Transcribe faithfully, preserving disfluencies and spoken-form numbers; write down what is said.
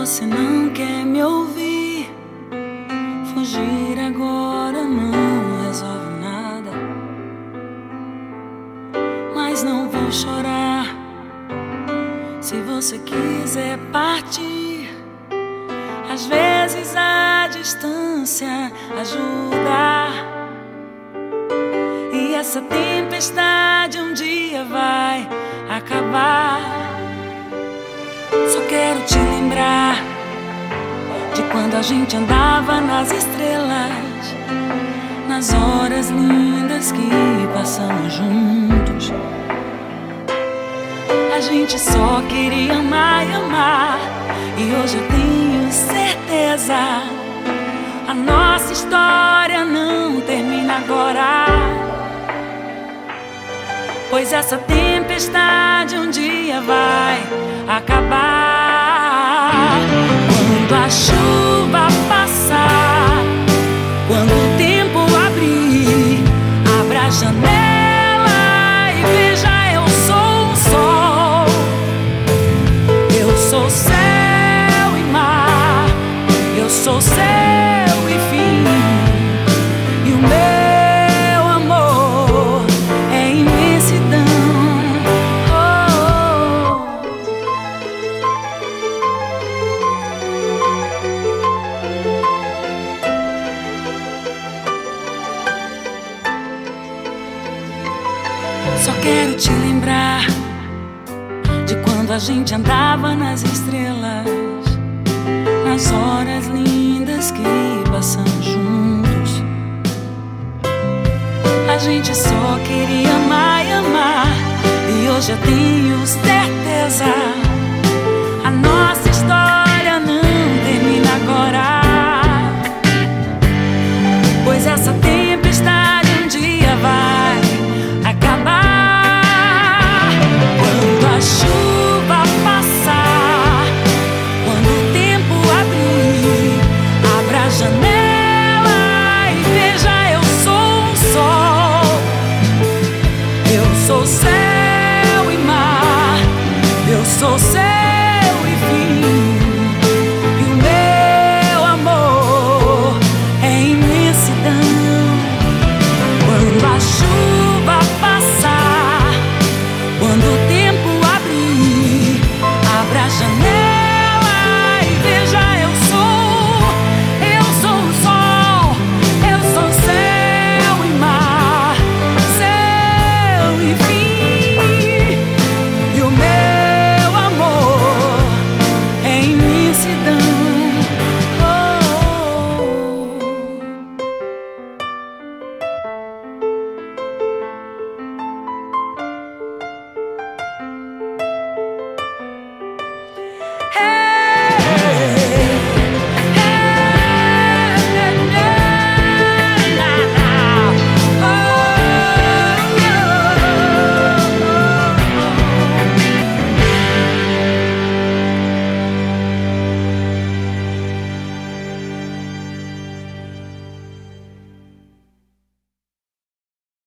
você não quer me ouvir. Fugir agora não resolve nada, mas não vou chorar se você quiser partir. Às vezes a distância ajuda, e essa tempestade um dia vai acabar. Só quero te lembrar de quando a gente andava nas estrelas, nas horas lindas que passamos juntos. A gente só queria amar e amar, e hoje eu tenho certeza, a nossa história não termina agora, pois essa tempestade um dia vai acabar. Quando a chuva passar, quando o tempo abrir, abra a janela e veja, eu sou o sol, eu sou céu e mar, eu sou céu e fim, e o meu amor é imensidão. Só quero te lembrar de quando a gente andava nas estrelas, nas horas lindas que passamos juntos. A gente só queria amar e amar, e hoje eu tenho certeza,